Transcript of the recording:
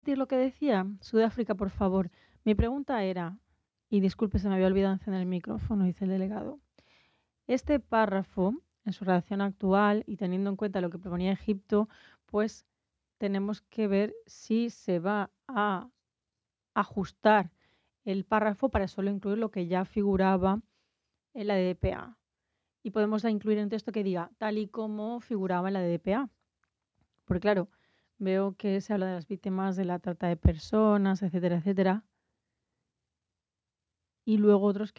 repetir lo que decía? Sudáfrica, por favor. Mi pregunta era, y disculpe, se me había olvidado encender el micrófono, dice el delegado. Este párrafo, en su redacción actual y teniendo en cuenta lo que proponía Egipto, pues tenemos que ver si se va a ajustar el párrafo para solo incluir lo que ya figuraba en la DDPA. Y podemos incluir un texto que diga, tal y como figuraba en la DDPA. Porque claro, veo que se habla de las víctimas de la trata de personas, etcétera, etcétera. Y luego otros